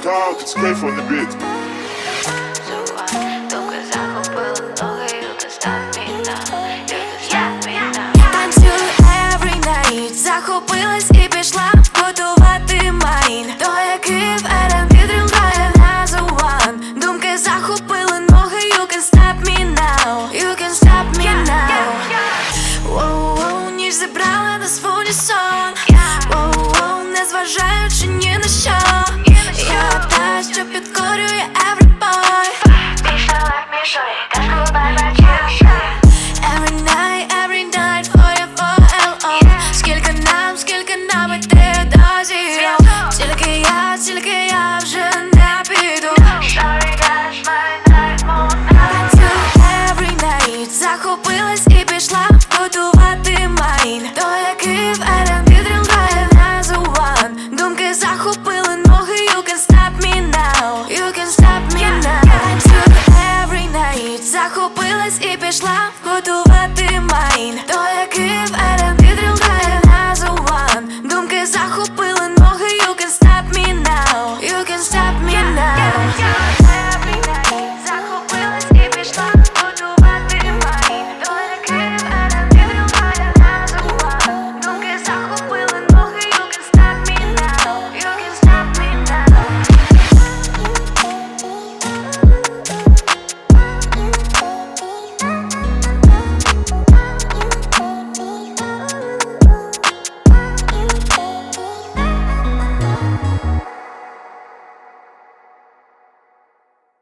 Так, it's Cave on the beat. Танцюю every night, захопилась і пішла готувати майн. То який в R&B дрім грає as a one. Думки захопили ноги, you can stop me now, you can stop me now. Воу-воу, ніж зібрала нас в унісон. Воу-воу, не зважаючи ні на що. Я та, що підкорює every boy. Every night for you, for L.O. Скільки нам іти до зірок. Тільки я вже не піду. Танцюю every night, захопилась і пішла готувати майн. То який в R&B дрім грає as a one. Думки захопили ноги, you can stop me now, you can stop me now. Танцюю every night, захопилась і пішла готувати майн. То який в